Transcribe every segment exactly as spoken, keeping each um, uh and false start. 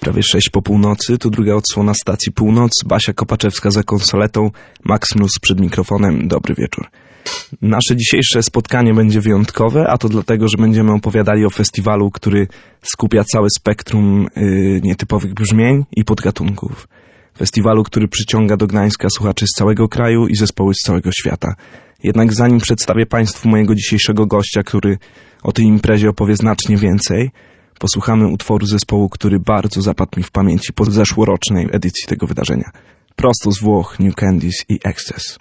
prawie sześć po północy, tu druga odsłona stacji Północ, Basia Kopaczewska za konsoletą, Max Mnus przed mikrofonem. Dobry wieczór. Nasze dzisiejsze spotkanie będzie wyjątkowe, a to dlatego, że będziemy opowiadali o festiwalu, który skupia całe spektrum yy, nietypowych brzmień i podgatunków. Festiwalu, który przyciąga do Gdańska słuchaczy z całego kraju i zespoły z całego świata. Jednak zanim przedstawię Państwu mojego dzisiejszego gościa, który o tej imprezie opowie znacznie więcej, posłuchamy utworu zespołu, który bardzo zapadł mi w pamięci po zeszłorocznej edycji tego wydarzenia. Prosto z Włoch, New Candies i Excess.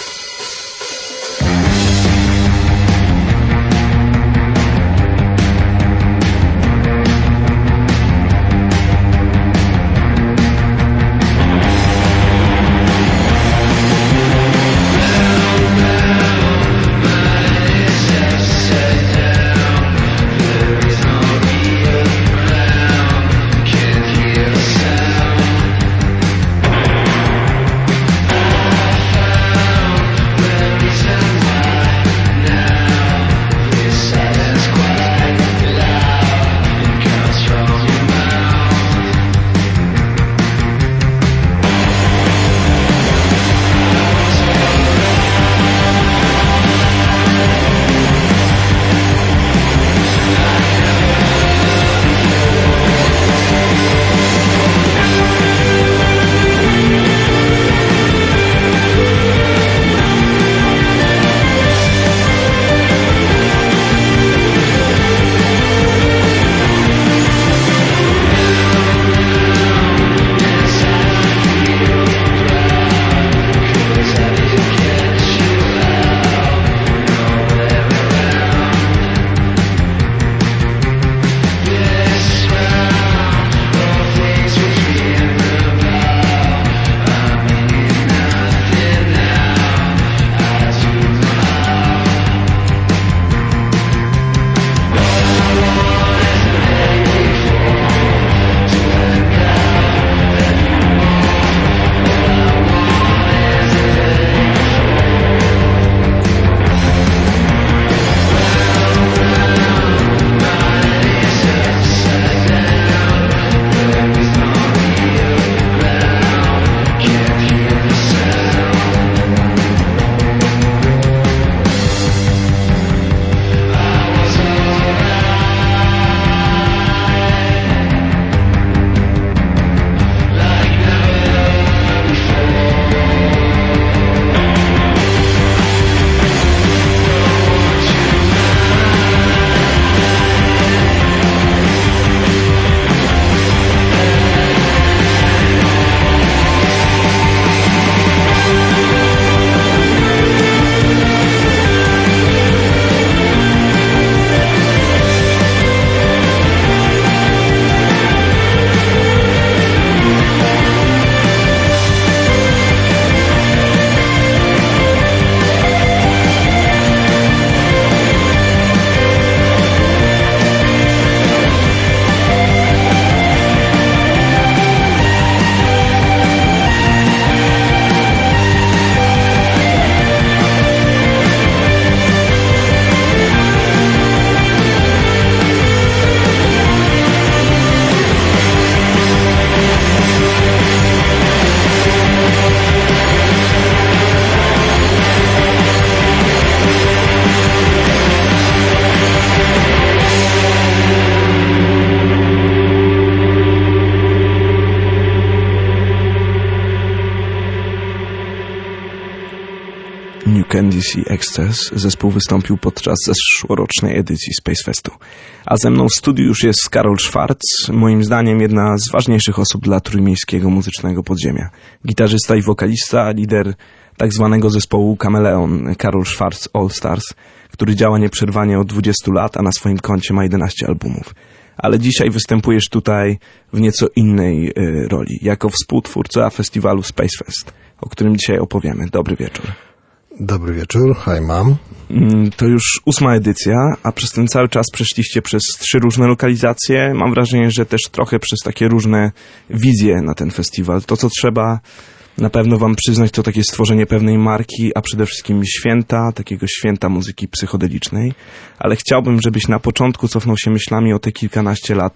New Candies i Excess. Zespół wystąpił podczas zeszłorocznej edycji Space Festu. A ze mną w studiu już jest Karol Schwarz, moim zdaniem jedna z ważniejszych osób dla trójmiejskiego muzycznego podziemia. Gitarzysta i wokalista, lider tak zwanego zespołu Kameleon, Karol Schwarz All Stars, który działa nieprzerwanie od dwudziestu lat, a na swoim koncie ma jedenaście albumów. Ale dzisiaj występujesz tutaj w nieco innej y, roli, jako współtwórca festiwalu Space Fest, o którym dzisiaj opowiemy. Dobry wieczór. Dobry wieczór, hi mam. To już ósma edycja, a przez ten cały czas przeszliście przez trzy różne lokalizacje. Mam wrażenie, że też trochę przez takie różne wizje na ten festiwal. To, co trzeba na pewno wam przyznać, to takie stworzenie pewnej marki, a przede wszystkim święta, takiego święta muzyki psychodelicznej. Ale chciałbym, żebyś na początku cofnął się myślami o te kilkanaście lat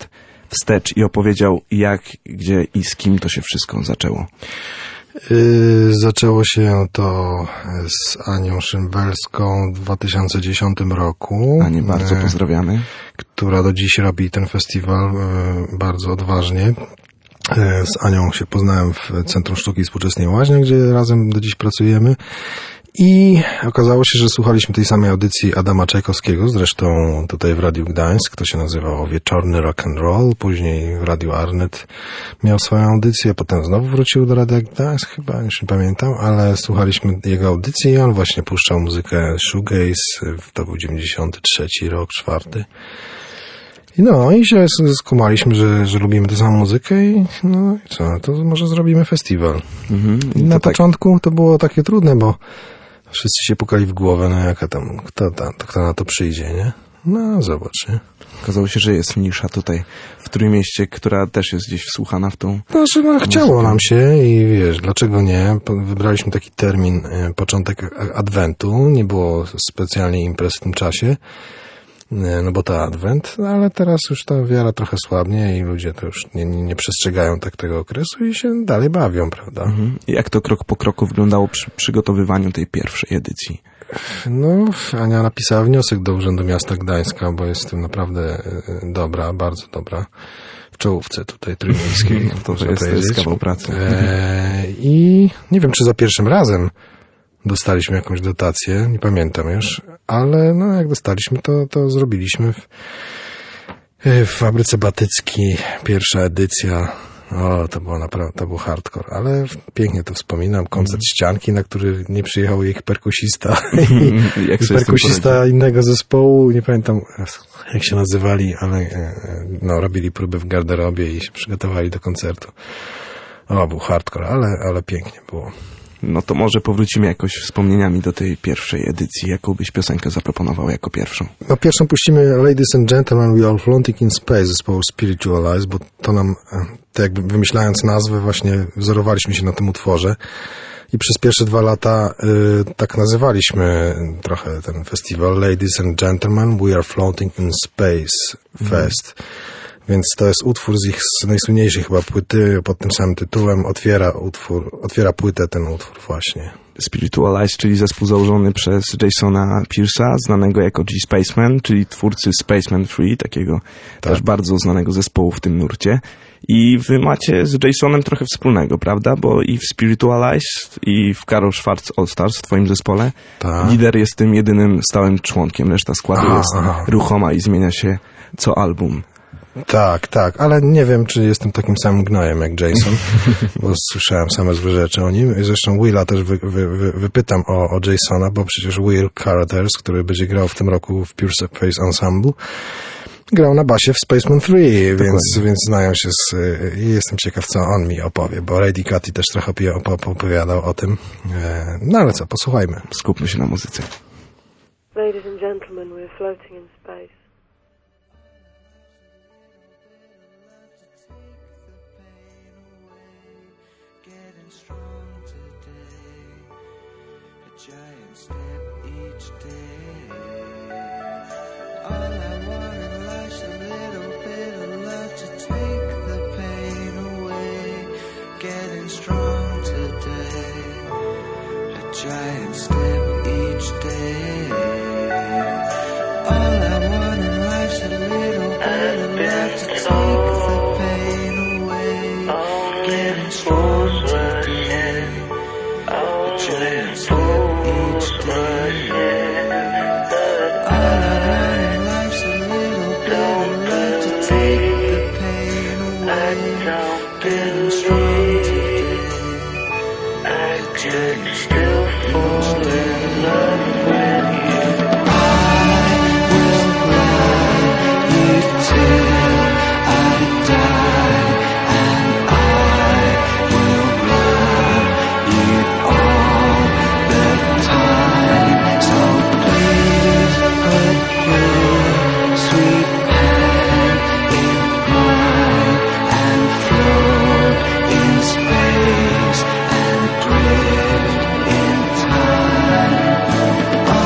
wstecz i opowiedział, jak, gdzie i z kim to się wszystko zaczęło. Yy, zaczęło się to z Anią Szynwelską w dwa tysiące dziesiątym roku. Anię bardzo pozdrawiamy. Yy, która do dziś robi ten festiwal yy, bardzo odważnie. Yy, z Anią się poznałem w Centrum Sztuki Współczesnej Łaźnia, gdzie razem do dziś pracujemy. I okazało się, że słuchaliśmy tej samej audycji Adama Czajkowskiego, zresztą tutaj w Radiu Gdańsk, to się nazywało Wieczorny Rock and Roll, później w Radiu Arnet miał swoją audycję, potem znowu wrócił do Radia Gdańsk, chyba, już nie pamiętam, ale słuchaliśmy jego audycji i on właśnie puszczał muzykę shoegaze, to był dziewięćdziesiąty trzeci rok, czwarty. I no, i się skumaliśmy, że, że lubimy tę samą muzykę i no i co, to może zrobimy festiwal. Mhm, i na tak... początku to było takie trudne, bo wszyscy się pukali w głowę, no jaka tam, kto, tam, kto na to przyjdzie, nie? No, zobacz, nie? Okazało się, że jest nisza tutaj w Trójmieście, która też jest gdzieś wsłuchana w tą... Znaczy, no, chciało nam się i wiesz, dlaczego nie? Wybraliśmy taki termin, początek Adwentu, nie było specjalnie imprez w tym czasie, no bo to Adwent, ale teraz już ta wiara trochę słabnie i ludzie to już nie, nie, nie przestrzegają tak tego okresu i się dalej bawią, prawda? Mhm. Jak to krok po kroku wyglądało przy przygotowywaniu tej pierwszej edycji? No, Ania napisała wniosek do Urzędu Miasta Gdańska, bo jest w tym naprawdę dobra, bardzo dobra. W czołówce tutaj trójmiejskiej. No to, to jest, to jest kawał pracy. E, I nie wiem, czy za pierwszym razem dostaliśmy jakąś dotację, nie pamiętam już, ale no jak dostaliśmy, to, to zrobiliśmy w, w Fabryce Batyckiej pierwsza edycja. O, to było naprawdę, to był hardcore, ale pięknie to wspominam. Koncert mm. Ścianki, na który nie przyjechał ich perkusista. Jak perkusista innego zespołu, nie pamiętam jak się nazywali, ale no, robili próby w garderobie i się przygotowali do koncertu. O, był hardcore, ale, ale pięknie było. No to może powrócimy jakoś wspomnieniami do tej pierwszej edycji. Jaką byś piosenkę zaproponował jako pierwszą? No pierwszą puścimy Ladies and Gentlemen, We Are Floating in Space zespołu Spiritualize, bo to nam, to jakby wymyślając nazwę, właśnie wzorowaliśmy się na tym utworze i przez pierwsze dwa lata y, tak nazywaliśmy trochę ten festiwal Ladies and Gentlemen, We Are Floating in Space Fest. Mm. Więc to jest utwór z ich najsłynniejszej chyba płyty pod tym samym tytułem. Otwiera utwór, otwiera płytę ten utwór właśnie. Spiritualize, czyli zespół założony przez Jasona Pierce'a, znanego jako G Spaceman, czyli twórcy Spaceman trzy, takiego tak. też bardzo znanego zespołu w tym nurcie. I wy macie z Jasonem trochę wspólnego, prawda? Bo i w Spiritualize, i w Karol Schwarz All Stars w twoim zespole tak. lider jest tym jedynym stałym członkiem. Reszta składu aha, jest aha. ruchoma i zmienia się co album. Tak, tak, ale nie wiem, czy jestem takim samym gnojem jak Jason, bo słyszałem same złe rzeczy o nim. Zresztą Willa też wy, wy, wy, wypytam o, o Jasona, bo przecież Will Carruthers, który będzie grał w tym roku w Pure Face Ensemble, grał na basie w Spaceman trzy, więc, więc znają się z... I jestem ciekaw, co on mi opowie, bo Lady Cathy też trochę opowiadał o tym. No ale co, posłuchajmy. Skupmy się na muzyce. Ladies and gentlemen, we're floating in space. Giant step each day. All I want in life's a little bit of love to take the pain away. Getting strong today. A giant step each day. All I want in life's a little bit of love to take the pain away. Getting strong today. A giant step. Space and drift in time.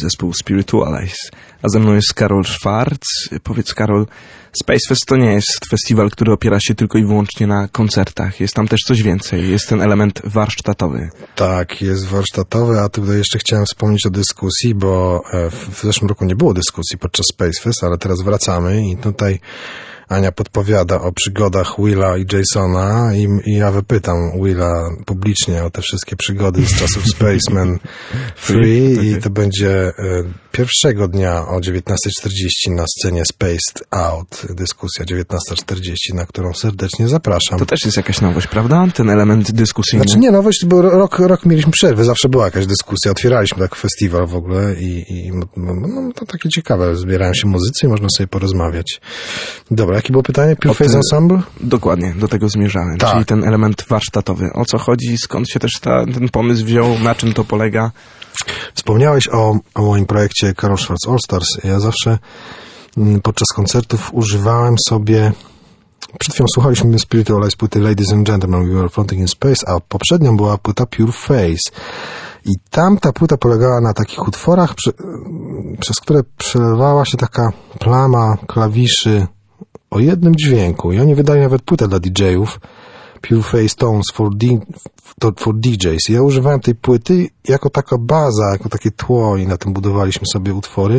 zespół Spiritualize. A ze mną jest Karol Schwarz. Powiedz, Karol, Space Fest to nie jest festiwal, który opiera się tylko i wyłącznie na koncertach. Jest tam też coś więcej. Jest ten element warsztatowy. Tak, jest warsztatowy, a tutaj jeszcze chciałem wspomnieć o dyskusji, bo w zeszłym roku nie było dyskusji podczas Space Fest, ale teraz wracamy i tutaj Ania podpowiada o przygodach Willa i Jasona i, i ja wypytam Willa publicznie o te wszystkie przygody z czasów Spaceman Free i to będzie e, pierwszego dnia o dziewiętnasta czterdzieści na scenie Spaced Out, dyskusja dziewiętnasta czterdzieści, na którą serdecznie zapraszam. To też jest jakaś nowość, prawda? Ten element dyskusyjny. Znaczy nie nowość, bo rok, rok mieliśmy przerwę, zawsze była jakaś dyskusja, otwieraliśmy tak festiwal w ogóle i, i no, no, to takie ciekawe, zbierają się muzycy i można sobie porozmawiać. Dobra, jakie było pytanie? Pure Face Ensemble? Dokładnie, do tego zmierzałem. Tak. Czyli ten element warsztatowy. O co chodzi? Skąd się też ta, ten pomysł wziął? Na czym to polega? Wspomniałeś o, o moim projekcie Karol Schwarz All Stars. Ja zawsze m, podczas koncertów używałem sobie... Przed chwilą słuchaliśmy Spiritualize płyty Ladies and Gentlemen, We Were Floating in Space, a poprzednią była płyta Pure Face. I tam ta płyta polegała na takich utworach, przy, przez które przelewała się taka plama klawiszy o jednym dźwięku. I oni wydali nawet płytę dla didżejów, Pure Face Tones for, D, for D Js. I ja używałem tej płyty jako taka baza, jako takie tło i na tym budowaliśmy sobie utwory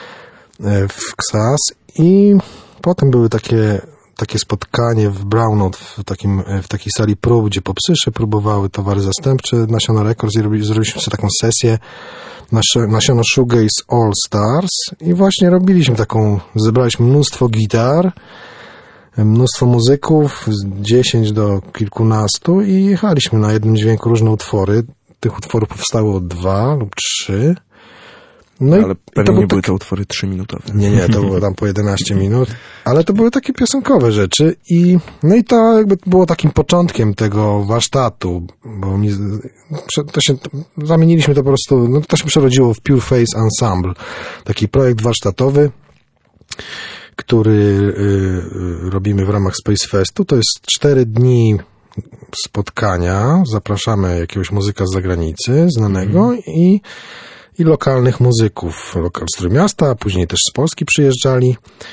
w X A S. I potem były takie, takie spotkanie w Brownout, w, takim, w takiej sali prób, gdzie popsysze próbowały towary zastępcze, National Records i robili, zrobiliśmy sobie taką sesję National Shoegaze All Stars i właśnie robiliśmy taką, zebraliśmy mnóstwo gitar, mnóstwo muzyków, z dziesięć do kilkunastu i jechaliśmy na jednym dźwięku różne utwory. Tych utworów powstało dwa lub trzy. No ale i pewnie to nie były tak... to utwory trzyminutowe. Nie, nie, to było tam po jedenaście minut, ale to były takie piosenkowe rzeczy i no i to jakby było takim początkiem tego warsztatu, bo mi, to się, zamieniliśmy to po prostu, no to się przerodziło w Pure Face Ensemble, taki projekt warsztatowy, który y, robimy w ramach Space Festu. To jest cztery dni spotkania, zapraszamy jakiegoś muzyka z zagranicy, znanego mm. i i lokalnych muzyków z Trójmiasta, a później też z Polski przyjeżdżali.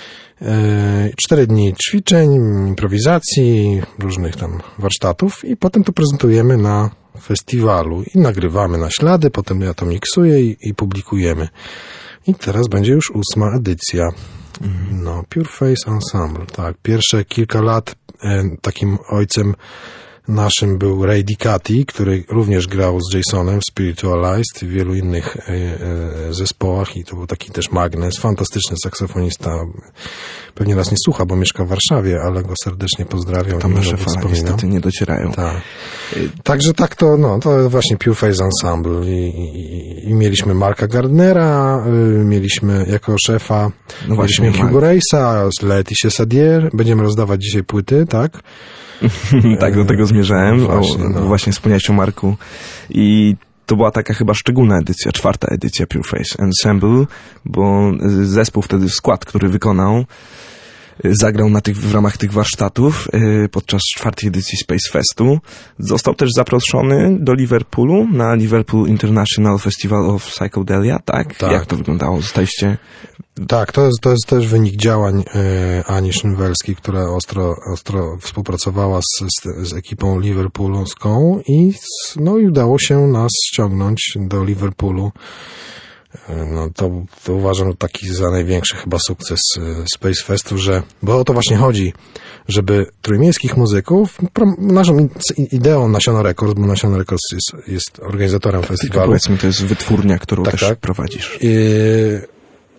Cztery dni ćwiczeń, improwizacji, różnych tam warsztatów i potem to prezentujemy na festiwalu i nagrywamy na ślady, potem ja to miksuję i, i publikujemy. I teraz będzie już ósma edycja. No, Pure Face Ensemble, tak. Pierwsze kilka lat e, takim ojcem naszym był Ray Dicati, który również grał z Jasonem w Spiritualized i w wielu innych e, e, zespołach i to był taki też magnes, fantastyczny saksofonista. Pewnie nas nie słucha, bo mieszka w Warszawie, ale go serdecznie pozdrawiam. Tam nasze fale niestety nie docierają. Tak. Także tak to, no, to właśnie Pure Face Ensemble i, i, i mieliśmy Marka Gardnera, y, mieliśmy jako szefa, no mieliśmy Hugo Reisa, Laetitia Sadier, będziemy rozdawać dzisiaj płyty, tak? Tak, do tego zmierzałem. No właśnie, no. O, właśnie wspomniałeś o Marku i to była taka chyba szczególna edycja, czwarta edycja Pure Face Ensemble, bo zespół wtedy, skład, który wykonał, zagrał na tych, w ramach tych warsztatów podczas czwartej edycji Space Festu. Został też zaproszony do Liverpoolu na Liverpool International Festival of Psychedelia, tak? Tak. Jak to wyglądało? Zostaliście... Tak, to jest, to jest też wynik działań e, Ani Szynwelskiej, która ostro, ostro współpracowała z, z, z ekipą liverpoolską i, no, i udało się nas ściągnąć do Liverpoolu. E, no, to, to uważam taki za największy chyba sukces e, Space Festu, że, bo o to właśnie chodzi, żeby trójmiejskich muzyków, prom, naszą ideą National Records, bo National Records jest, jest organizatorem festiwalu. Powiedzmy, to jest wytwórnia, którą tak, też tak. prowadzisz. E,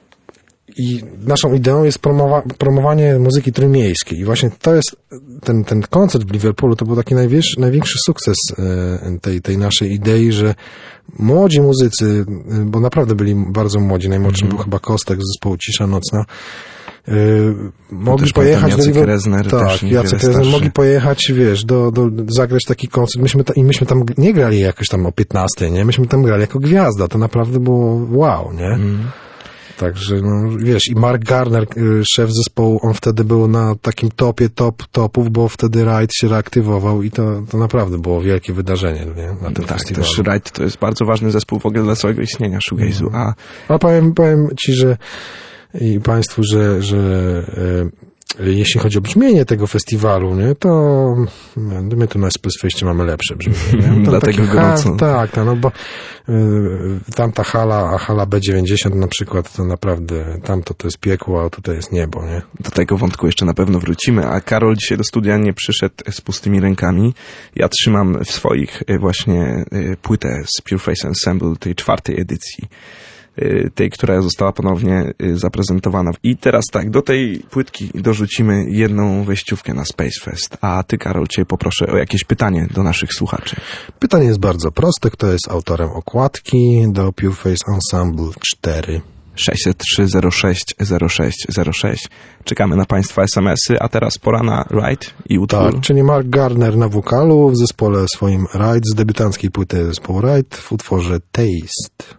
I naszą ideą jest promowa- promowanie muzyki trójmiejskiej. I właśnie to jest, ten, ten koncert w Liverpoolu to był taki największy, największy sukces e, tej, tej naszej idei, że młodzi muzycy, bo naprawdę byli bardzo młodzi, najmłodszym mm-hmm. był chyba Kostek z zespołu Cisza Nocna, e, mogli pojechać do Liverpoolu. Tak, Jacek Rezner mogli pojechać, wiesz, do, do, zagrać taki koncert. Myśmy ta, I myśmy tam nie grali jakoś tam o piętnastej, nie? Myśmy tam grali jako gwiazda. To naprawdę było wow, nie? Mm. Także, no, wiesz, i Mark Garner, szef zespołu, on wtedy był na takim topie top topów, bo wtedy Ride się reaktywował i to, to naprawdę było wielkie wydarzenie, nie? Na tym Tak, festiwalu. też Ride to jest bardzo ważny zespół w ogóle dla całego istnienia shoegaze'u, a A powiem, powiem ci, że i państwu, że, że e, jeśli chodzi o brzmienie tego festiwalu, nie, to my tu na Space Feście mamy lepsze brzmienie. Nie? Dlatego gorąco. Ha, tak, no bo y, tamta hala, a hala B dziewięćdziesiąt na przykład, to naprawdę tamto to jest piekło, a tutaj jest niebo, nie? do tego wątku jeszcze na pewno wrócimy, a Karol dzisiaj do studia nie przyszedł z pustymi rękami. Ja trzymam w swoich y, właśnie y, płytę z Pure Face Ensemble, tej czwartej edycji. Tej, która została ponownie zaprezentowana. I teraz tak, do tej płytki dorzucimy jedną wejściówkę na Space Fest. A ty, Karol, cię poproszę o jakieś pytanie do naszych słuchaczy. Pytanie jest bardzo proste. Kto jest autorem okładki do Pure Face Ensemble cztery? sześćset trzy zero sześć zero sześć zero sześć. Czekamy na państwa es em esy, a teraz pora na Ride i utwór. Tak, czyli Mark Garner na wokalu w zespole swoim Ride z debiutanckiej płyty zespołu Ride w utworze Taste.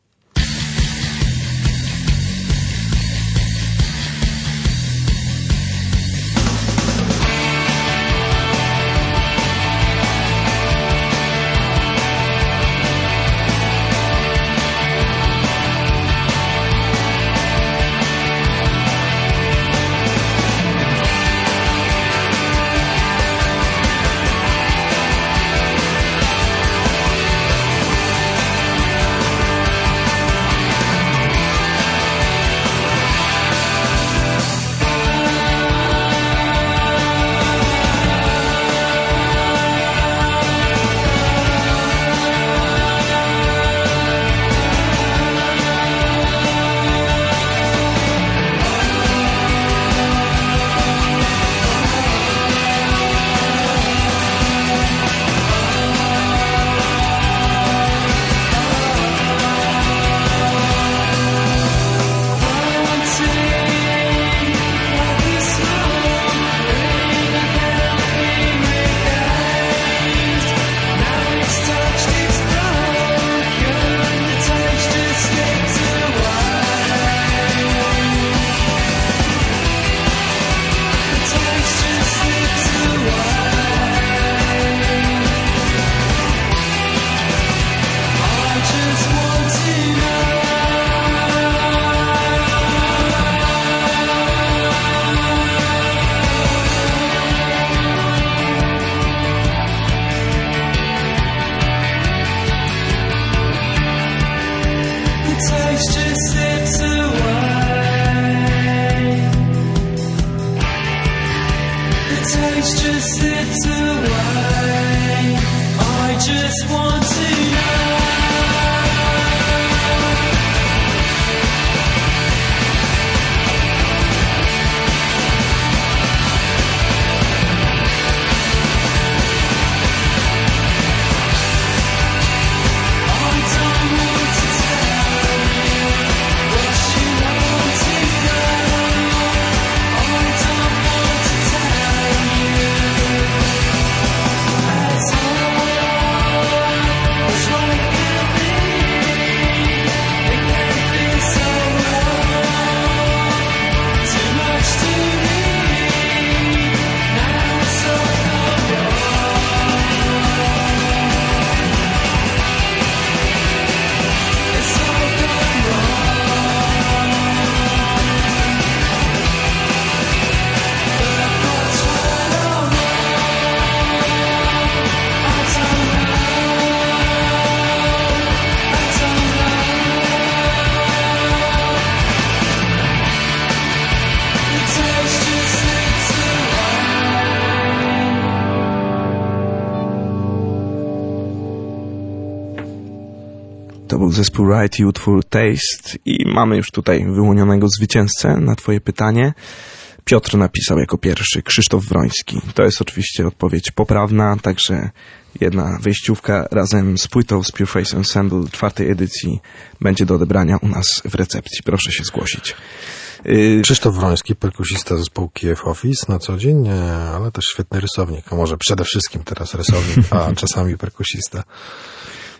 To był zespół Ride i utwór Taste i mamy już tutaj wyłonionego zwycięzcę na twoje pytanie. Piotr napisał jako pierwszy, Krzysztof Wroński. To jest oczywiście odpowiedź poprawna, także jedna wyjściówka razem z płytą z Pure Face Ensemble czwartej edycji będzie do odebrania u nas w recepcji. Proszę się zgłosić. Yy... Krzysztof Wroński, perkusista zespołu Kiev Office na co dzień, ale też świetny rysownik, a może przede wszystkim teraz rysownik, a czasami perkusista.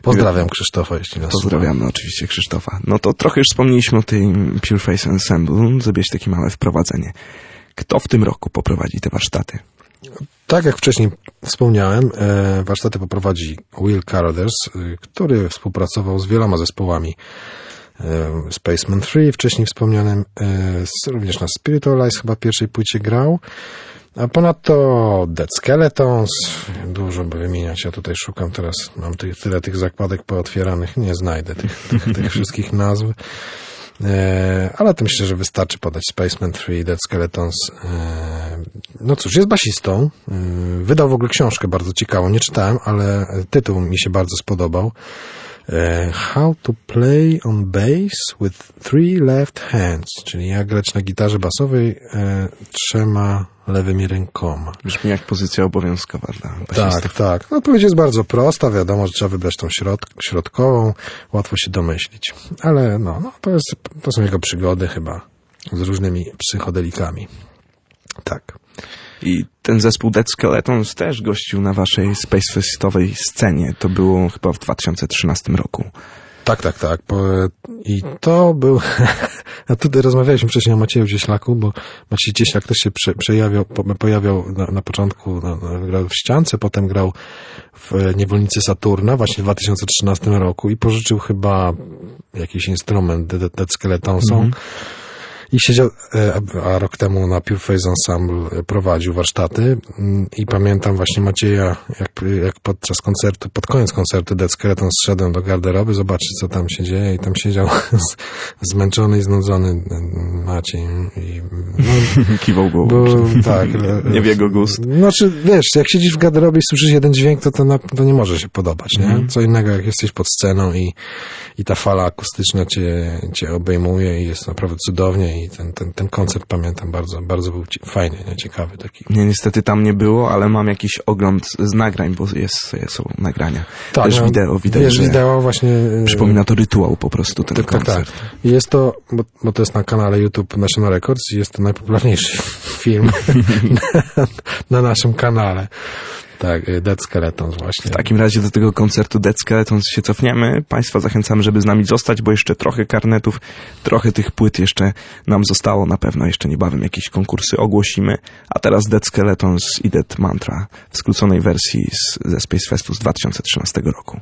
Pozdrawiam Krzysztofa, jeśli nas Pozdrawiamy słucha. Oczywiście Krzysztofa. No to trochę już wspomnieliśmy o tej Pure Face Ensemble, zrobiłeś takie małe wprowadzenie. Kto w tym roku poprowadzi te warsztaty? Tak jak wcześniej wspomniałem, warsztaty poprowadzi Will Carruthers, który współpracował z wieloma zespołami. Spaceman trzy, wcześniej wspomnianym, również na Spiritual Eyes chyba pierwszej płycie grał. A ponadto Dead Skeletons, dużo by wymieniać, ja tutaj szukam teraz, mam ty, tyle tych zakładek pootwieranych, nie znajdę tych, tych, tych wszystkich nazw. E, ale to myślę, że wystarczy podać Spaceman trzy, Dead Skeletons. E, no cóż, jest basistą. E, wydał w ogóle książkę bardzo ciekawą, nie czytałem, ale tytuł mi się bardzo spodobał. E, How to play on bass with three left hands, czyli jak grać na gitarze basowej e, trzema lewymi rękoma. Brzmi jak pozycja obowiązkowa dla basistów. Tak, tak. No odpowiedź jest bardzo prosta, wiadomo, że trzeba wybrać tą środ środkową, łatwo się domyślić. Ale no, no to, jest, to są jego przygody chyba z różnymi psychodelikami. Tak. I ten zespół Dead Skeletons też gościł na waszej Space Festowej scenie. To było chyba w dwa tysiące trzynastym roku. Tak, tak, tak. I to był... A tutaj rozmawialiśmy wcześniej o Macieju Cieślaku, bo Maciej Cieślak też się prze, przejawiał, po, pojawiał na, na początku, no, grał w Ściance, potem grał w Niewolnicy Saturna właśnie w dwa tysiące trzynastym roku i pożyczył chyba jakiś instrument Dead Skeletonsom. Mm-hmm. I siedział, a rok temu na Pure Face Ensemble prowadził warsztaty i pamiętam właśnie Macieja, jak, jak podczas koncertu, pod koniec koncertu Dead Skeleton zszedłem do garderoby zobaczyć, co tam się dzieje i tam siedział z, zmęczony i znudzony Maciej. I, no, kiwał głową. Bo, tak. Nie w jego gust. Znaczy, wiesz, jak siedzisz w garderobie i słyszysz jeden dźwięk, to to, na, to nie może się podobać, nie? Mm. Co innego, jak jesteś pod sceną i, i ta fala akustyczna cię, cię obejmuje i jest naprawdę cudownie. I ten, ten, ten koncert pamiętam bardzo, bardzo był fajny, nie? Ciekawy taki. Nie, niestety tam nie było, ale mam jakiś ogląd z nagrań, bo jest, są nagrania. Tak, też no, wideo, widać, wiesz, wideo właśnie. Przypomina to rytuał po prostu, ten tak, koncert. Tak, tak. I jest to, bo, bo to jest na kanale YouTube National Records i jest to najpopularniejszy film na, na naszym kanale. Tak, Dead Skeletons właśnie. W takim razie do tego koncertu Dead Skeletons się cofniemy. Państwa zachęcamy, żeby z nami zostać, bo jeszcze trochę karnetów, trochę tych płyt jeszcze nam zostało. Na pewno jeszcze niebawem jakieś konkursy ogłosimy. A teraz Dead Skeletons i Dead Mantra w skróconej wersji z, ze Space Festu z dwa tysiące trzynastego roku.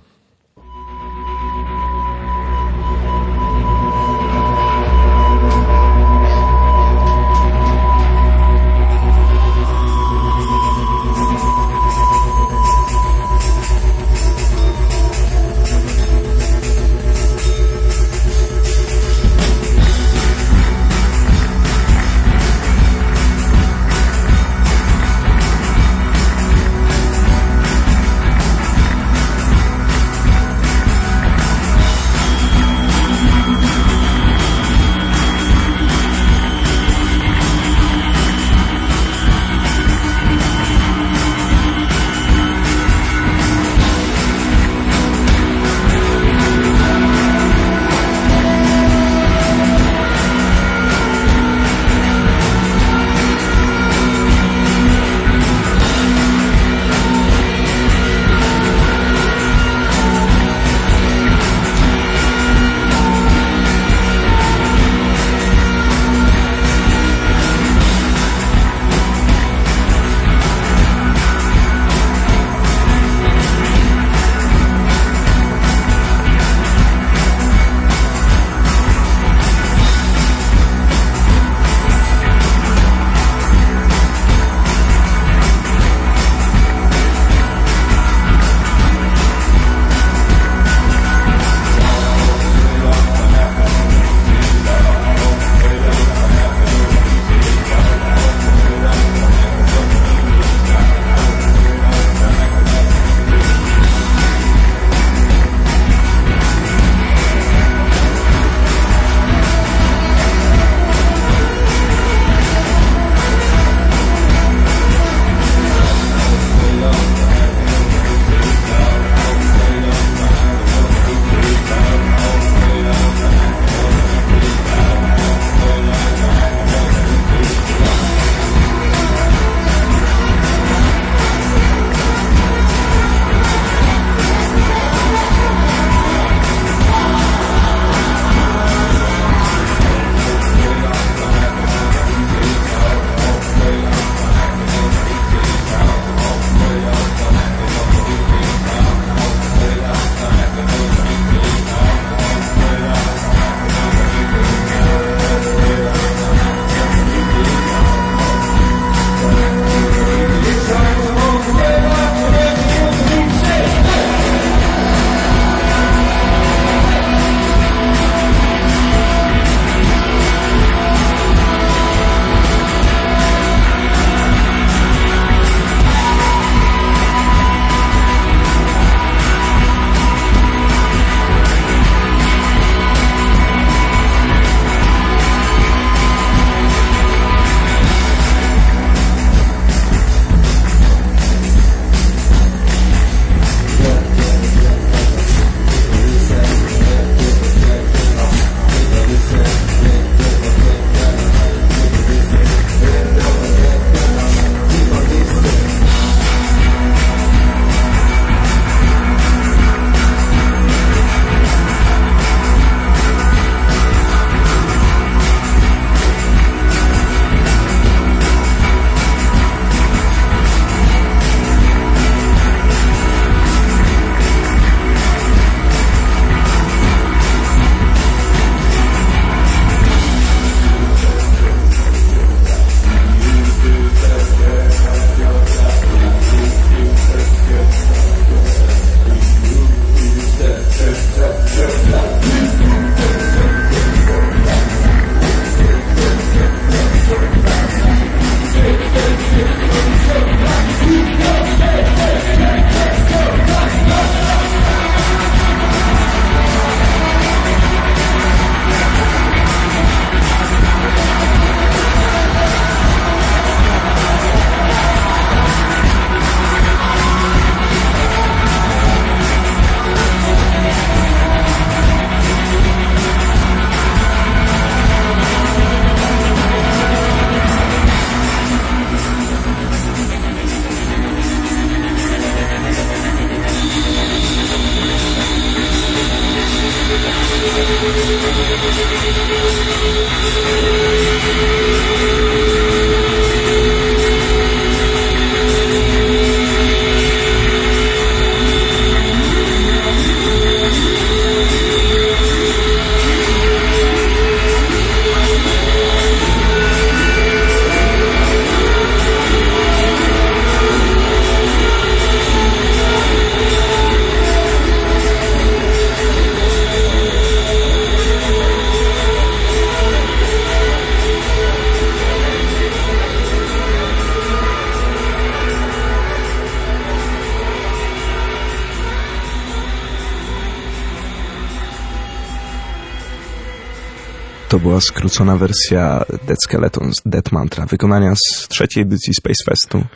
To była skrócona wersja Dead Skeletons, Dead Mantra, wykonania z trzeciej edycji Space Festu.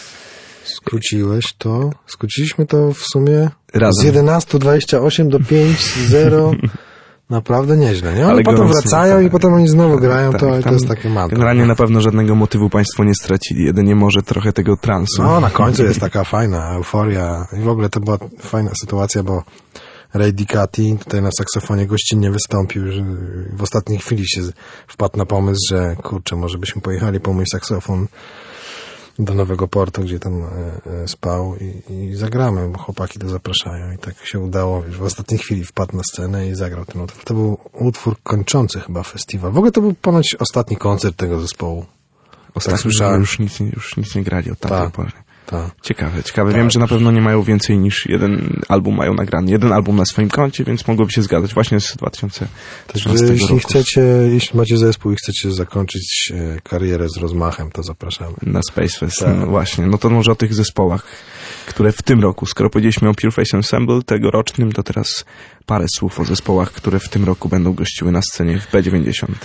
Skróciłeś to? Skróciliśmy to w sumie Razem. z jedenaście dwadzieścia osiem do pięć zero. Naprawdę nieźle, nie? Ale, Ale potem gorąco, wracają tak, i potem oni znowu tak, grają, tak, to, tam to jest takie mantra. Generalnie na pewno żadnego motywu państwo nie stracili, jedynie może trochę tego transu. No, na końcu jest taka fajna euforia i w ogóle to była fajna sytuacja, bo Ray Dicati tutaj na saksofonie gościnnie wystąpił, że w ostatniej chwili się wpadł na pomysł, że kurczę, może byśmy pojechali po mój saksofon do Nowego Portu, gdzie tam e, e, spał i, i zagramy, bo chłopaki to zapraszają i tak się udało, wiesz, w ostatniej chwili wpadł na scenę i zagrał ten utwór. To był utwór kończący chyba festiwal. W ogóle to był ponoć ostatni koncert tego zespołu. Ostatnio tak słyszałem. już nic, nie- już nic nie grali od tamtej Tak. pory. Tak. Ciekawe, ciekawe. Wiem, że na pewno nie mają więcej niż jeden album mają nagrany. Jeden album na swoim koncie, więc mogłoby się zgadzać właśnie z dwa tysiące trzynastego Także jeśli roku. chcecie, jeśli macie zespół i chcecie zakończyć e, karierę z rozmachem, to zapraszamy. Na Space Fest, Tak. no właśnie. No to może o tych zespołach, które w tym roku, skoro powiedzieliśmy o Pure Face Ensemble tegorocznym, to teraz parę słów o zespołach, które w tym roku będą gościły na scenie w B dziewięćdziesiąt.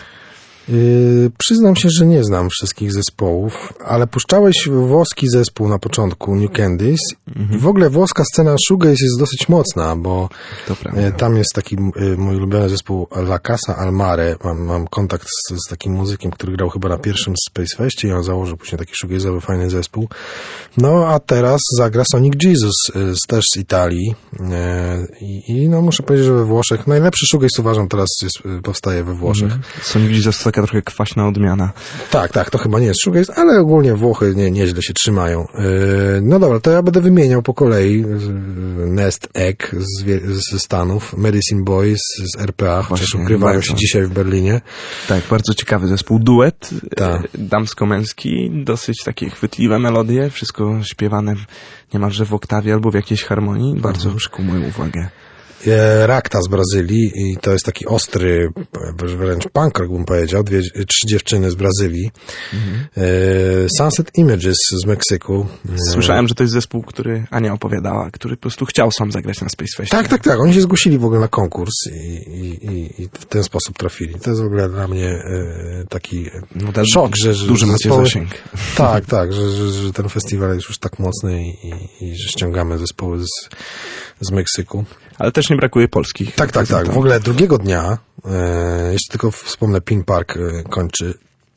Yy, przyznam się, że nie znam wszystkich zespołów, ale puszczałeś włoski zespół na początku, New Candies. I w ogóle włoska scena shoegaze jest dosyć mocna, bo To prawda. e, tam jest taki e, mój ulubiony zespół La Casa al Mare. Mam, mam kontakt z, z takim muzykiem, który grał chyba na pierwszym Space Festie i on założył później taki shoegaze'owy fajny zespół. No a teraz zagra Sonic Jesus, e, z, też z Italii. E, i, I no muszę powiedzieć, że we Włoszech najlepszy shoegaze uważam teraz jest, e, powstaje we Włoszech. Sonic Jesus to taka trochę kwaśna odmiana. Tak, tak, to chyba nie jest shoegaze, ale ogólnie Włochy nie, nieźle się trzymają. Yy, no dobra, to ja będę wymieniał po kolei yy, Nest Egg z, wie- ze Stanów, Medicine Boys z R P A, chociaż Właśnie, ukrywają bardzo. się dzisiaj w Berlinie. Tak, bardzo ciekawy zespół. Duet Tak. e, damsko-męski, dosyć takie chwytliwe melodie, wszystko śpiewane niemalże w oktawie albo w jakiejś harmonii. Bardzo przykuł moją uwagę. E, Rakta z Brazylii i to jest taki ostry, e, wręcz punk rock bym powiedział, dwie, trzy dziewczyny z Brazylii. E, Sunset Images z Meksyku. E, Słyszałem, że to jest zespół, który Ania opowiadała, który po prostu chciał sam zagrać na Space Festie. Tak, tak, tak. Oni się zgłosili w ogóle na konkurs i, i, i, i w ten sposób trafili. To jest w ogóle dla mnie e, taki No, ten szok, że, że duży że macie zespoły- zasięg. Tak, tak, że, że, że ten festiwal jest już tak mocny i, i, i że ściągamy zespoły z, z Meksyku. Ale też nie brakuje polskich. Tak, tak, tak. W ogóle drugiego dnia, e, jeszcze tylko wspomnę, Pin Park e, kończy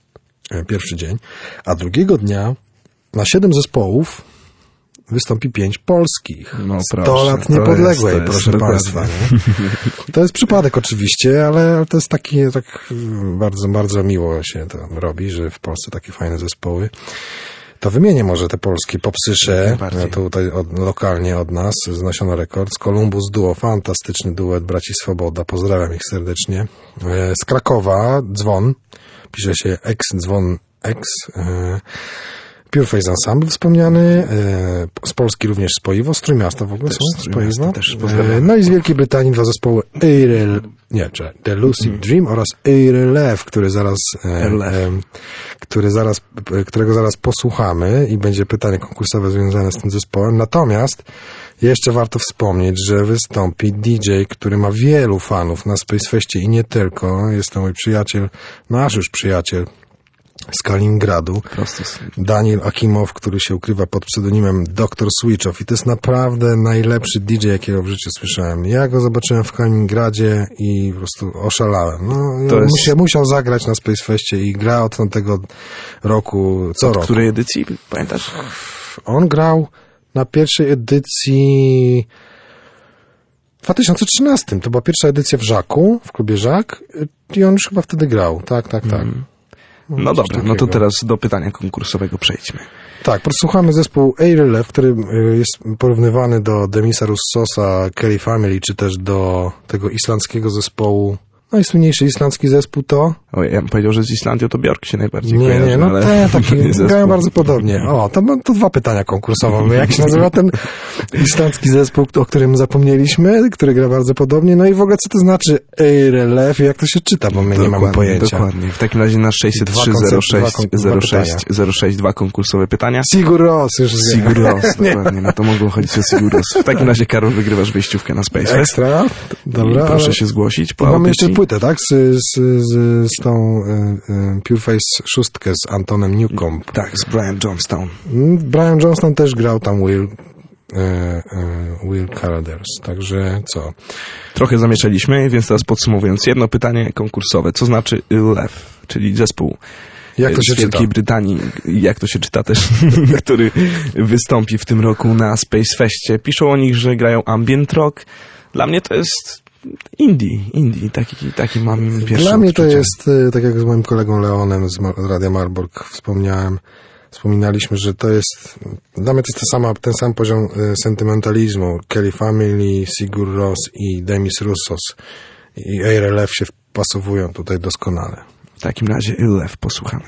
e, pierwszy dzień, a drugiego dnia na siedem zespołów wystąpi pięć polskich. No, sto proszę, lat to niepodległej, jest- to jest proszę dokładnie. Państwa. Nie? To jest przypadek oczywiście, ale to jest taki, tak mm, bardzo, bardzo miło się to robi, że w Polsce takie fajne zespoły. To wymienię może te polskie Popsysze, Najbardziej. tutaj od, lokalnie od nas, z National Records. Columbus Duo, fantastyczny duet braci Swoboda, pozdrawiam ich serdecznie. E, Z Krakowa, Dzwon, pisze się X, Dzwon X. E, Pure Face Ensemble wspomniany, e, z Polski również Spoiwo, z Trójmiasta w ogóle Też są, z Trójmiasta, Spoiwo. też pozdrawiam. E, No i z Wielkiej Brytanii dwa zespoły Eirel, nie, czy The Lucid Dream oraz Eirelev, który zaraz, e, Eirelev. e, który zaraz, e, którego zaraz posłuchamy i będzie pytanie konkursowe związane z tym zespołem. Natomiast jeszcze warto wspomnieć, że wystąpi D J, który ma wielu fanów na Space Festie i nie tylko. Jest to mój przyjaciel, nasz już przyjaciel z Kaliningradu. Prosto z... Daniel Akimow, który się ukrywa pod pseudonimem doktor Switchow i to jest naprawdę najlepszy D J, jakiego w życiu słyszałem. Ja go zobaczyłem w Kaliningradzie i po prostu oszalałem. No, To ja jest- musiał, musiał zagrać na Space Festie i gra od tamtego roku, co Od roku. której edycji? Pamiętasz? On grał na pierwszej edycji W dwa tysiące trzynastym to była pierwsza edycja w Żaku, w klubie Żak i on już chyba wtedy grał. Tak, tak, tak. Mm. No dobra, no to teraz do pytania konkursowego przejdźmy. Tak, posłuchamy zespół Airlef, który jest porównywany do Demisa Roussosa, Kelly Family, czy też do tego islandzkiego zespołu. Najsłynniejszy islandzki zespół to... O, ja bym powiedział, że z Islandią to Björk się najbardziej Nie, kojarzy, nie, no ale... te takie grają bardzo podobnie. O, to, to dwa pytania konkursowe. Jak się nazywa ten islandzki zespół, o którym zapomnieliśmy, który gra bardzo podobnie? No i w ogóle co to znaczy Airlef i jak to się czyta, bo my Dokładnie, nie mamy pojęcia. Dokładnie. W takim razie na sześćset trzy zero sześć zero sześć zero sześć dwa konkursowe pytania. Sigur Rós już Sigur Rós, dokładnie. No to mogło chodzić o Sigur Rós. W takim razie, Karol, wygrywasz wejściówkę na Space Fest. Ekstra. Dobra. I proszę ale... się zgłosić. Po mamy audycji. jeszcze płytę, tak? Z, z, z, z tą y, y, Pureface szóstkę z Antonem Newcomb. Tak, z Brian Johnstone. Brian Johnston też grał tam Will, y, y, Will Carruthers. Także co? Trochę zamieszaliśmy, więc teraz podsumowując, jedno pytanie konkursowe. Co znaczy Lef, czyli zespół Jak to się z Wielkiej czyta? Brytanii, jak to się czyta też, który wystąpi w tym roku na Space Festie. Piszą o nich, że grają ambient rock. Dla mnie to jest indie, indie, taki, taki mam pierwszy Dla mnie to odczucia. jest, y, tak jak z moim kolegą Leonem z Ma- Radia Marburg wspomniałem, wspominaliśmy, że to jest, dla mnie to jest ta sama, ten sam poziom y, sentymentalizmu. Kelly Family, Sigur Rós i Demis Roussos i Airlef się wpasowują tutaj doskonale. W takim razie Lef posłuchamy.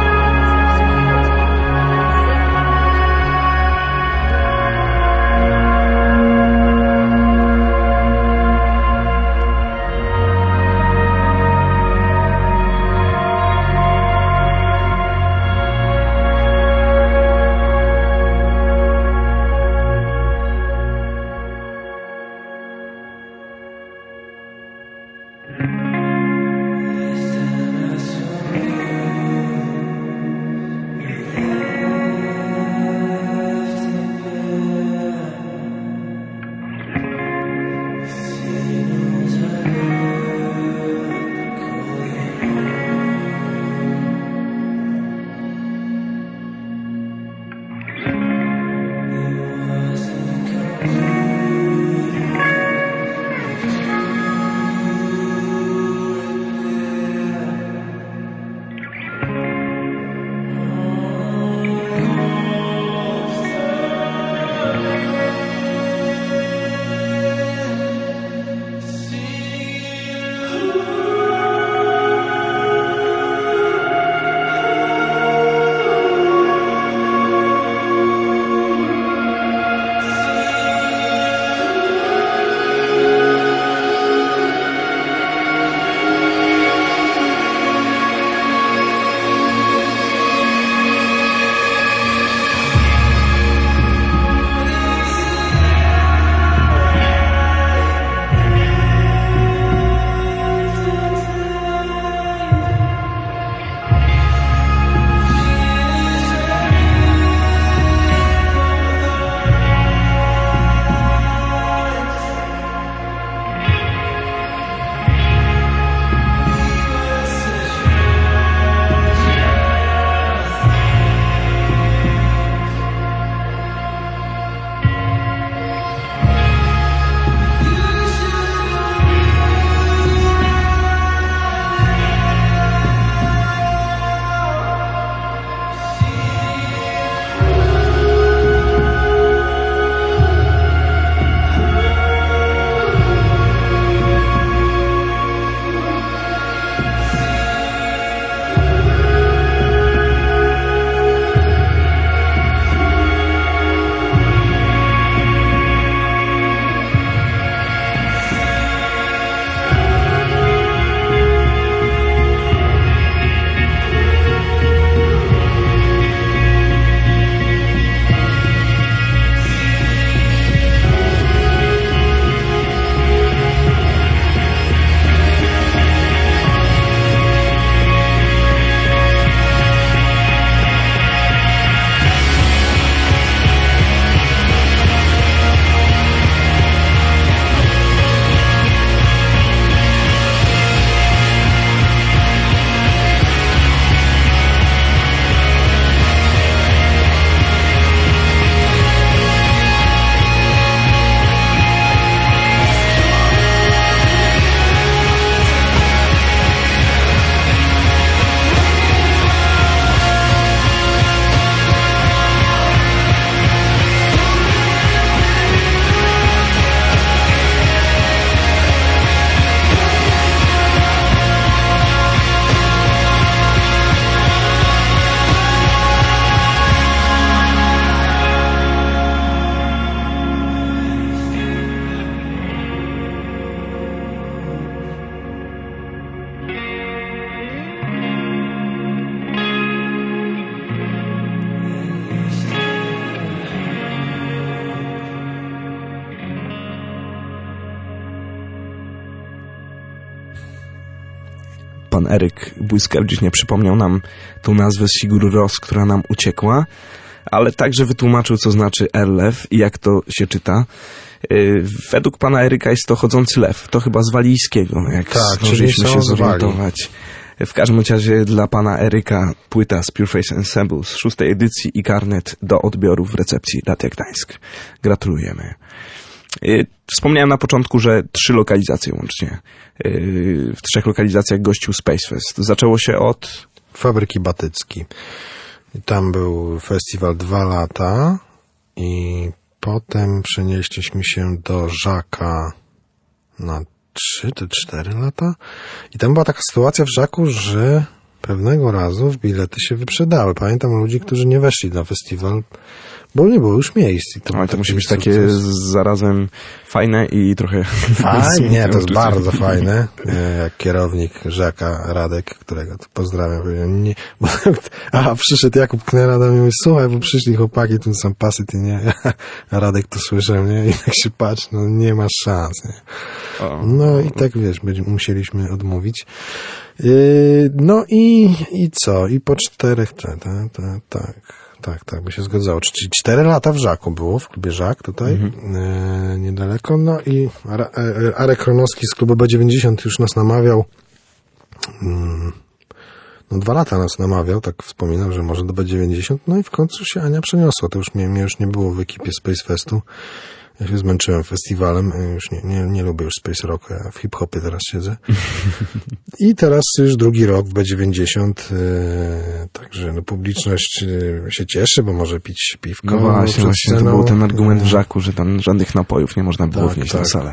C C T V. pan Eryk błyskawicznie przypomniał nam tą nazwę Sigur Rós, która nam uciekła, ale także wytłumaczył, co znaczy Erlew i jak to się czyta. Według pana Eryka jest to chodzący lew. To chyba z walijskiego, jak tak, zdążyliśmy się zorientować. W każdym razie dla pana Eryka płyta z Pure Face Ensemble z szóstej edycji i karnet do odbioru w recepcji Radia Gdańsk. Gratulujemy. Wspomniałem na początku, że trzy lokalizacje łącznie. W trzech lokalizacjach gościł Space Fest. Zaczęło się od... Fabryki Batycki. I tam był festiwal dwa lata i potem przenieśliśmy się do Żaka na trzy czy cztery lata. I tam była taka sytuacja w Żaku, że pewnego razu w bilety się wyprzedały. Pamiętam ludzi, którzy nie weszli na festiwal, bo nie było już miejsc. I to Ale to musi być sukces. Takie zarazem fajne i trochę... Fajnie, nie, to jest bardzo fajne. Jak kierownik Żaka, Radek, którego pozdrawiam, powiedział, nie, bo, a przyszedł Jakub Knera do mnie i mówi, słuchaj, bo przyszli chłopaki, ten sam pasy, ty nie. A Radek to słyszał, nie? I tak się patrzy, no nie masz szans, nie? No i tak, wiesz, musieliśmy odmówić. No i, i co? I po czterech, tak, tak, tak. Tak, tak, by się zgadzało. Czyli cztery lata w Żaku było, w klubie Żak tutaj, mhm. e, niedaleko. No i Arek Chronowski z klubu B dziewięćdziesiąt już nas namawiał. Mm, no dwa lata nas namawiał, tak wspominał, że może do B dziewięćdziesiąt. No i w końcu się Ania przeniosła. To już mnie, mnie już nie było w ekipie Space Festu. Ja się zmęczyłem festiwalem, już nie, nie, nie lubię już Space Rocku, ja w hip-hopie teraz siedzę. I teraz już drugi rok B dziewięćdziesiąt, yy, także no, publiczność yy, się cieszy, bo może pić piwko. No właśnie, właśnie to był ten argument w Żaku, że tam żadnych napojów nie można było tak, wnieść tak. na salę.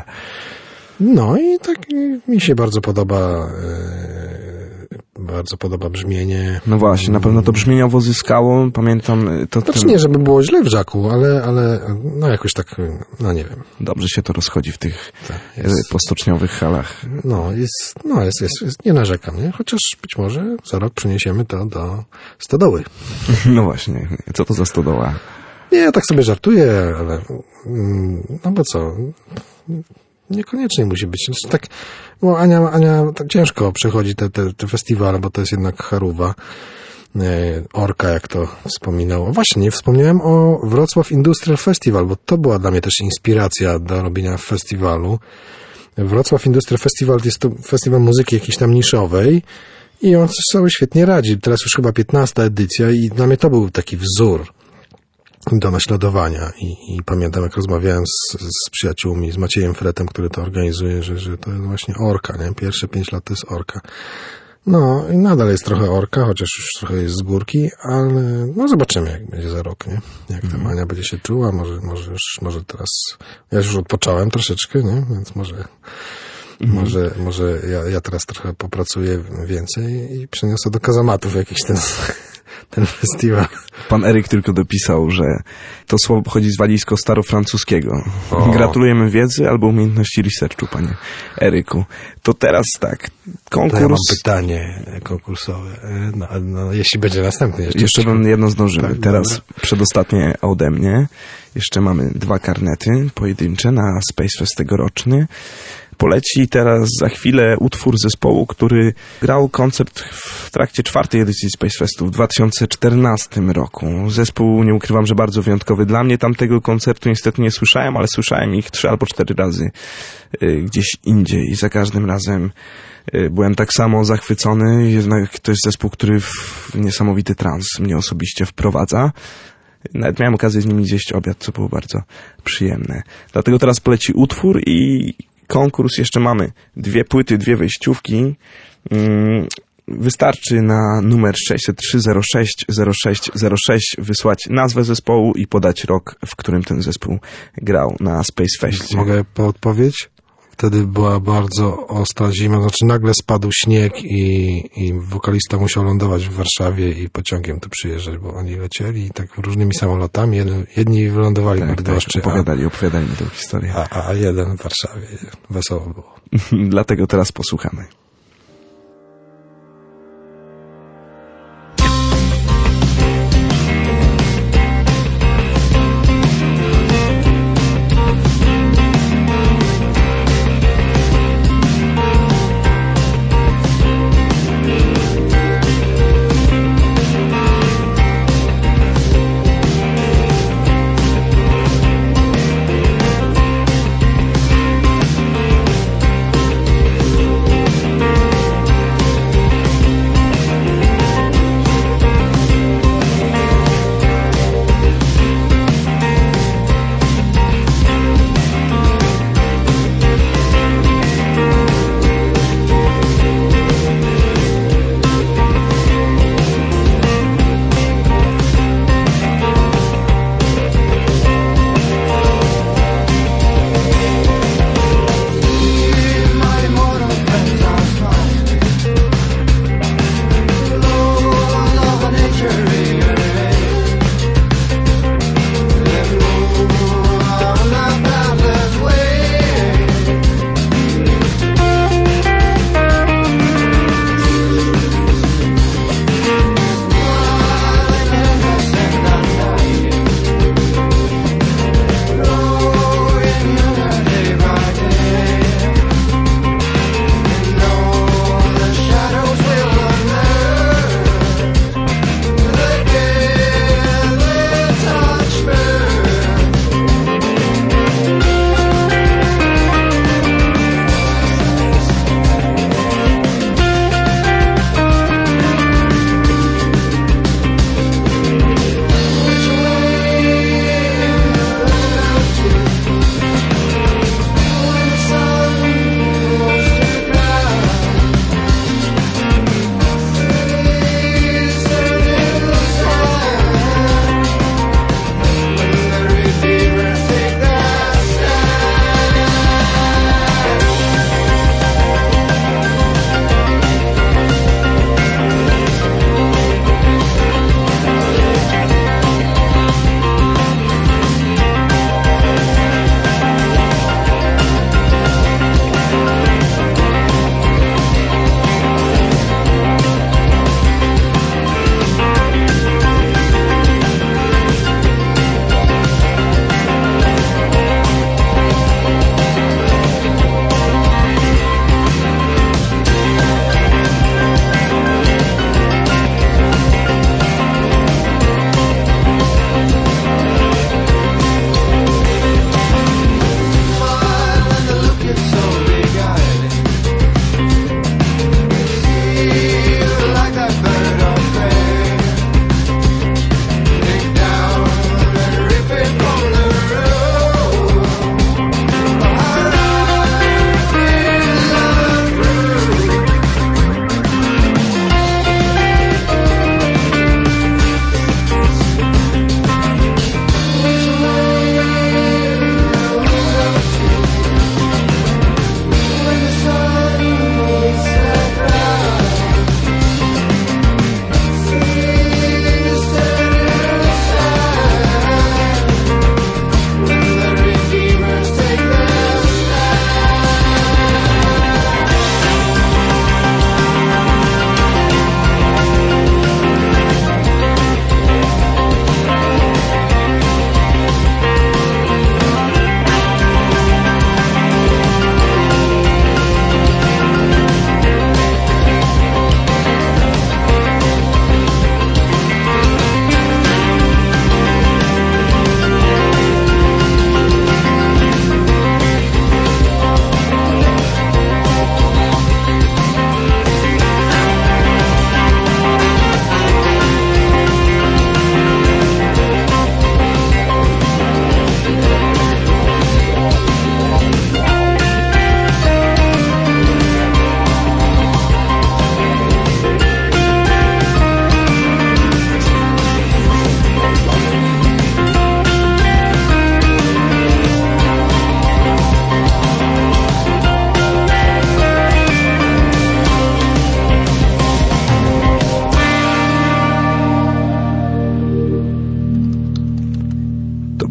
No i tak mi się bardzo podoba... Yy, Bardzo podoba brzmienie. No właśnie, na pewno to brzmieniowo zyskało, pamiętam... To znaczy ten... nie, żeby było źle w Żaku, ale, ale no jakoś tak, no nie wiem. Dobrze się to rozchodzi w tych tak, jest... postoczniowych halach. No, jest, no jest, jest, jest, nie narzekam, nie? Chociaż być może za rok przeniesiemy to do stodoły. No właśnie, co to za stodoła? Nie, ja tak sobie żartuję, ale no bo co... Niekoniecznie musi być. Znaczy, tak, bo Ania, Ania tak ciężko przechodzi te, te, te festiwale, bo to jest jednak charuwa. E, Orka, jak to wspominał. Właśnie, nie wspomniałem o Wrocław Industrial Festival, bo to była dla mnie też inspiracja do robienia festiwalu. Wrocław Industrial Festival jest to festiwal muzyki jakiejś tam niszowej i on sobie świetnie radzi. Teraz już chyba piętnasta edycja i dla mnie to był taki wzór do naśladowania i, i pamiętam, jak rozmawiałem z, z przyjaciółmi, z Maciejem Fretem, który to organizuje, że, że to jest właśnie Orka, nie? Pierwsze pięć lat to jest Orka. No i nadal jest trochę Orka, chociaż już trochę jest z górki, ale no zobaczymy, jak będzie za rok, nie? Jak tam mm. Ania będzie się czuła, może, może już, może teraz, ja już odpocząłem troszeczkę, nie? Więc może, mm. może, może ja, ja teraz trochę popracuję więcej i przeniosę do kazamatów jakiś ten... ten festiwal. Pan Eryk tylko dopisał, że to słowo pochodzi z walijsko-starofrancuskiego. O. Gratulujemy wiedzy albo umiejętności researchu, panie Eryku. To teraz tak, konkurs... To ja mam pytanie konkursowe. No, no, jeśli będzie następny jeszcze. Jeszcze bym jedno zdążymy. Tak, teraz dobra. Przedostatnie ode mnie. Jeszcze mamy dwa karnety pojedyncze na Space Fest tegoroczny. Poleci teraz za chwilę utwór zespołu, który grał koncert w trakcie czwartej edycji Space Festu w dwa tysiące czternastym roku. Zespół, nie ukrywam, że bardzo wyjątkowy dla mnie. Tamtego koncertu niestety nie słyszałem, ale słyszałem ich trzy albo cztery razy y, gdzieś indziej i za każdym razem y, byłem tak samo zachwycony. Jednak to jest zespół, który w niesamowity trans mnie osobiście wprowadza. Nawet miałem okazję z nimi zjeść obiad, co było bardzo przyjemne. Dlatego teraz poleci utwór i konkurs. Jeszcze mamy dwie płyty, dwie wejściówki. Wystarczy na numer sześćset trzy zero sześć zero sześć zero sześć wysłać nazwę zespołu i podać rok, w którym ten zespół grał na Space Festie. Mogę podpowiedź? Wtedy była bardzo ostra zima, znaczy nagle spadł śnieg i, i wokalista musiał lądować w Warszawie i pociągiem tu przyjeżdżać, bo oni lecieli tak różnymi samolotami. Jedni, jedni wylądowali tak, pod Bydgoszczy. Tak, opowiadali, a, opowiadali mi tę historię. A, a jeden w Warszawie. Wesoło było. Dlatego teraz posłuchamy.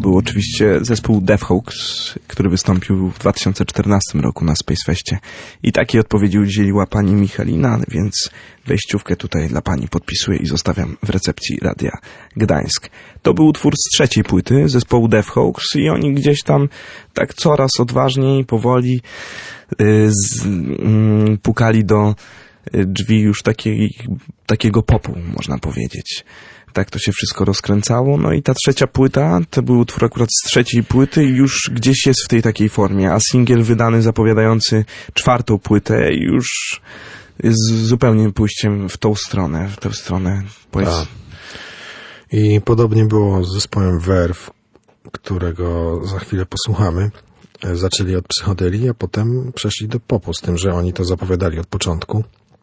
był oczywiście zespół Deathhawks, który wystąpił w dwa tysiące czternastym roku na Space Festie. I takiej odpowiedzi udzieliła pani Michalina, więc wejściówkę tutaj dla pani podpisuję i zostawiam w recepcji Radia Gdańsk. To był utwór z trzeciej płyty zespołu Deathhawks i oni gdzieś tam tak coraz odważniej, powoli yy, z, yy, pukali do drzwi już takiej, takiego popu, można powiedzieć. Tak to się wszystko rozkręcało. No i ta trzecia płyta, to był utwór akurat z trzeciej płyty i już gdzieś jest w tej takiej formie, a singiel wydany zapowiadający czwartą płytę już jest zupełnie pójściem w tą stronę, w tę stronę. Tak. I podobnie było z zespołem Verve, którego za chwilę posłuchamy. Zaczęli od psychodelii, a potem przeszli do popu, z tym, że oni to zapowiadali od początku.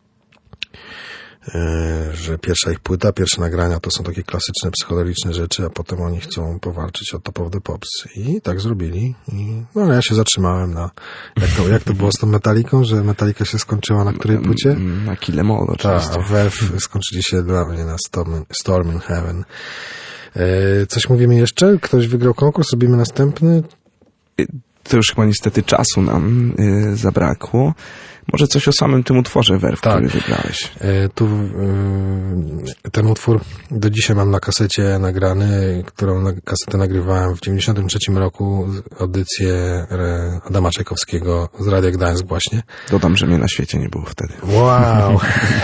Że pierwsza ich płyta, pierwsze nagrania to są takie klasyczne, psychodeliczne rzeczy, a potem oni chcą powalczyć o Top of the Pops. I tak zrobili. I, no ale ja się zatrzymałem na... Jak to, jak to było z tą Metallicą, że Metallica się skończyła na której płycie? Na Kill Em All oczywiście. Tak, a Verve skończyli się dla mnie na Storm, Storm in Heaven. E, coś mówimy jeszcze? Ktoś wygrał konkurs? Robimy następny? To już chyba niestety czasu nam y, zabrakło. Może coś o samym tym utworze Verve, tak, który wybrałeś. E, tu y, ten utwór do dzisiaj mam na kasecie nagrany, którą na, kasetę nagrywałem w dziewięćdziesiątym trzecim roku, audycję Adama Czajkowskiego z Radia Gdańsk właśnie. Dodam, że mnie na świecie nie było wtedy. Wow!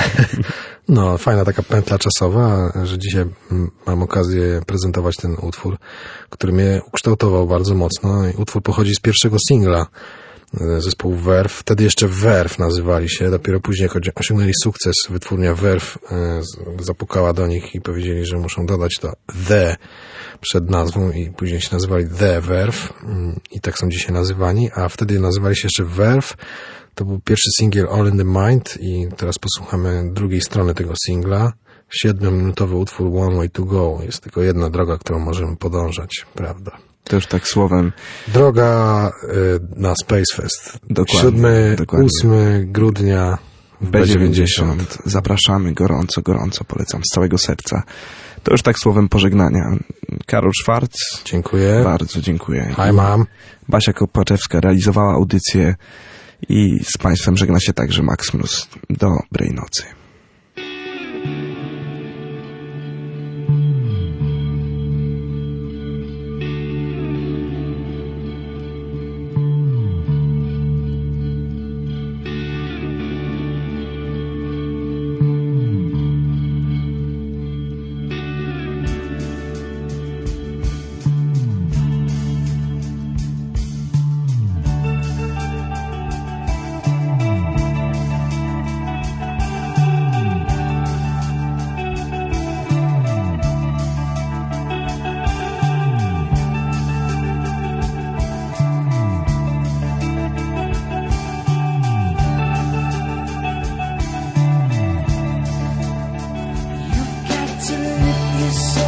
No, fajna taka pętla czasowa, że dzisiaj mam okazję prezentować ten utwór, który mnie ukształtował bardzo mocno. Utwór pochodzi z pierwszego singla zespołu Verve. Wtedy jeszcze Verve nazywali się. Dopiero później, jak osiągnęli sukces, wytwórnia Verve zapukała do nich i powiedzieli, że muszą dodać to The przed nazwą i później się nazywali The Verve i tak są dzisiaj nazywani, a wtedy nazywali się jeszcze Verve. To był pierwszy singiel All in the Mind i teraz posłuchamy drugiej strony tego singla. Siedmiominutowy utwór One Way to Go. Jest tylko jedna droga, którą możemy podążać, prawda? To już tak słowem. Droga y, na Space Fest. Dokładnie. siódmego, dokładnie. ósmego grudnia w B dziewięćdziesiąt. Zapraszamy gorąco, gorąco polecam z całego serca. To już tak słowem pożegnania. Karol Szwarc. Dziękuję. Bardzo dziękuję. Hi, mam. Basia Kopaczewska realizowała audycję i z Państwem żegna się także Max Mróz. Dobrej nocy. Yourself